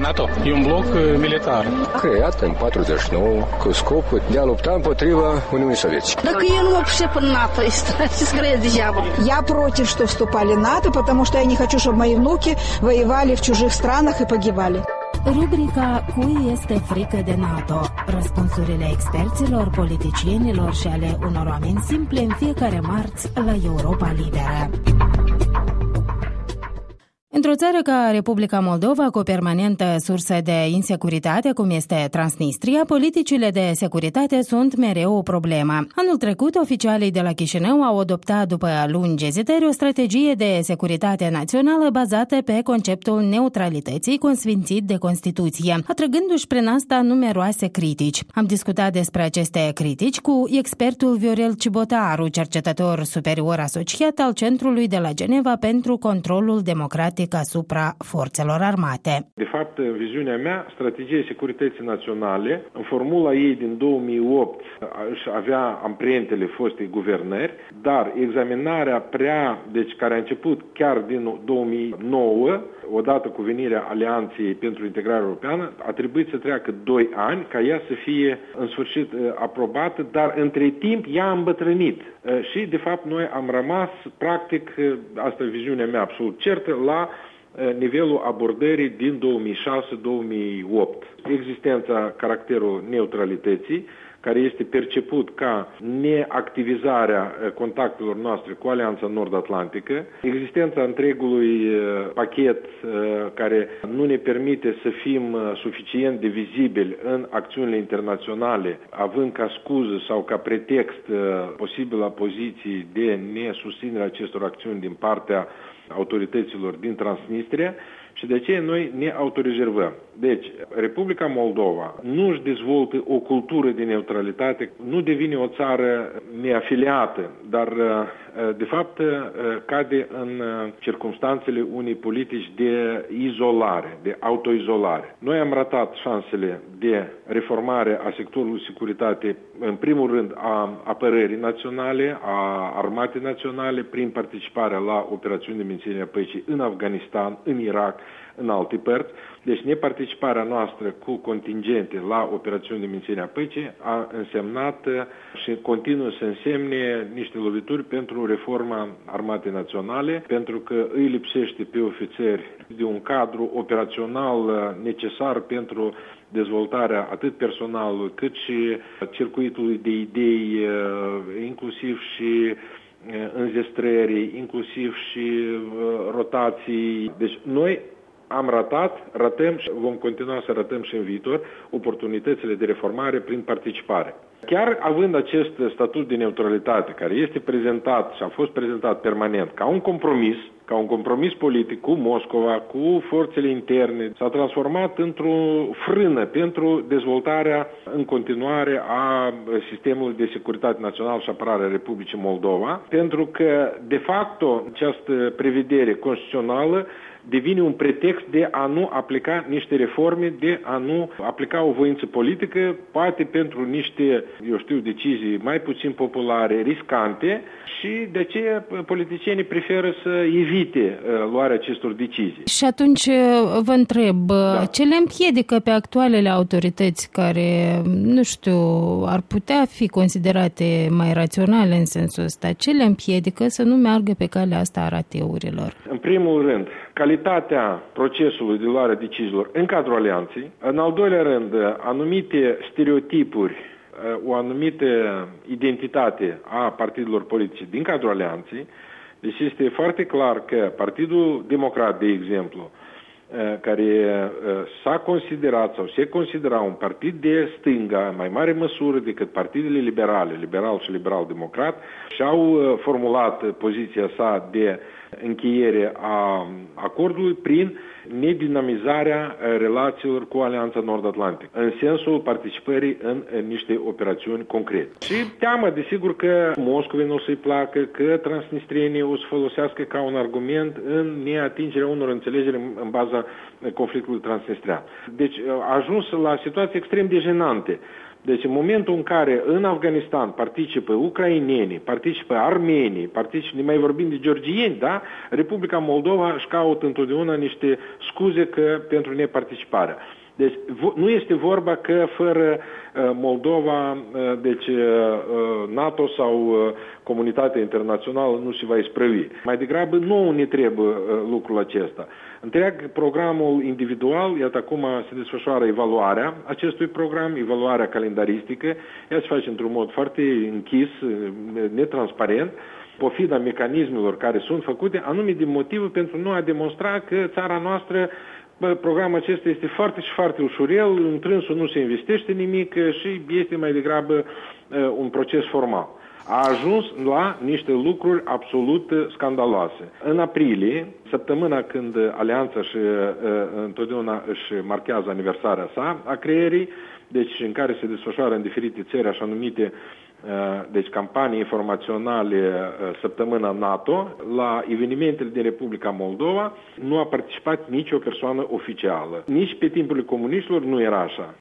NATO. E un bloc militar. Creat în 49 cu scopul de a lupta împotriva Uniunii Sovietice. Dacă eu nu mă пришел în НАТО, скорее дьявол. Я против, что вступали в НАТО, потому что я не хочу, чтобы мои внуки воевали в чужих странах и погибали. Rubrica Cui este frică de NATO? Răspunsurile experților, politicienilor și ale unor oameni simple în fiecare marți la Europa Liberă. Într-o țară ca Republica Moldova, cu o permanentă sursă de insecuritate, cum este Transnistria, politicile de securitate sunt mereu o problemă. Anul trecut, oficialii de la Chișinău au adoptat, după lungi ezitări, o strategie de securitate națională bazată pe conceptul neutralității consfințit de Constituție, atrăgându-și prin asta numeroase critici. Am discutat despre aceste critici cu expertul Viorel Cibotaru, cercetător superior asociat al Centrului de la Geneva pentru Controlul Democratic asupra forțelor armate. De fapt, în viziunea mea, strategia securității naționale, în formula ei din 2008, își avea amprentele fostei guvernări, dar examinarea care a început chiar din 2009, odată cu venirea Alianței pentru Integrare Europeană, a trebuit să treacă 2 ani ca ea să fie în sfârșit aprobată, dar între timp ea a îmbătrânit. Și, de fapt, noi am rămas, practic, asta e viziunea mea absolut certă, la nivelul abordării din 2006-2008. Existența caracterul neutralității, care este perceput ca neactivizarea contactelor noastre cu Alianța Nord-Atlantică, existența întregului pachet care nu ne permite să fim suficient de vizibili în acțiunile internaționale, având ca scuză sau ca pretext posibilă poziții de nesusținere acestor acțiuni din partea autorităților din Transnistria, și de aceea noi ne autorezervăm. Deci, Republica Moldova nu își dezvoltă o cultură de neutralitate, nu devine o țară neafiliată, dar, de fapt, cade în circumstanțele unei politici de izolare, de autoizolare. Noi am ratat șansele de reformare a sectorului securitate, în primul rând a apărării naționale, a armatei naționale, prin participarea la operațiuni de menținere a păcii în Afganistan, în Irak, în alte părți. Deci neparticiparea noastră cu contingente la operațiuni de menținere a păcii a însemnat și continuă să însemne niște lovituri pentru reforma armatei naționale, pentru că îi lipsește pe ofițeri de un cadru operațional necesar pentru dezvoltarea atât personalului cât și circuitului de idei, inclusiv și înzestrării, inclusiv și rotații. Deci noi am ratăm și vom continua să ratăm și în viitor oportunitățile de reformare prin participare. Chiar având acest statut de neutralitate, care este prezentat și a fost prezentat permanent ca un compromis politic cu Moscova, cu forțele interne, s-a transformat într-o frână pentru dezvoltarea în continuare a sistemului de securitate națională și apărare a Republicii Moldova, pentru că, de facto, această prevedere constituțională devine un pretext de a nu aplica niște reforme, de a nu aplica o voință politică, poate pentru niște, decizii mai puțin populare, riscante, și de aceea politicienii preferă să evite luarea acestor decizii. Și atunci vă întreb, ce le împiedică pe actualele autorități care, ar putea fi considerate mai raționale în sensul ăsta, ce le împiedică să nu meargă pe calea asta a rateurilor? În primul rând, calitatea procesului de luare deciziilor în cadrul alianței. În al doilea rând, anumite stereotipuri, o anumită identitate a partidelor politice din cadrul alianței. Deci este foarte clar că Partidul Democrat, de exemplu, care s-a considerat sau se considera un partid de stânga, în mai mare măsură decât partidele liberale, liberal și liberal-democrat, și-au formulat poziția sa de încheiere a acordului prin nedinamizarea relațiilor cu Alianța Nord-Atlantică, în sensul participării în niște operațiuni concrete. Și teamă, desigur, că Moscovei nu o să-i placă, că transnistrienii o să folosească ca un argument în neatingerea unor înțelegeri în baza conflictului transnistrian. Deci a ajuns la situații extrem de jenante. Deci în momentul în care în Afganistan participă ucrainenii, participă armenii, ne mai vorbim de georgieni, da? Republica Moldova își caută întotdeauna niște scuze pentru neparticiparea. Deci nu este vorba că fără Moldova, deci NATO sau comunitatea internațională nu se va isprăvi. Mai degrabă nouă ne trebuie lucrul acesta. Întreg programul individual, iată acum se desfășoară evaluarea acestui program, evaluarea calendaristică, ea se face într-un mod foarte închis, netransparent, pofida mecanismelor care sunt făcute, anume din motivul pentru nu a demonstra că țara noastră, programul acesta este foarte și foarte ușurel, în trânsul nu se investește nimic și este mai degrabă un proces formal. A ajuns la niște lucruri absolut scandaloase. În aprilie, săptămâna când Alianța întotdeauna își marchează aniversarea sa a creierii, deci în care se desfășoară în diferite țări așa numite deci campanii informaționale săptămâna NATO, la evenimentele din Republica Moldova nu a participat nicio persoană oficială. Nici pe timpul comuniștilor nu era așa.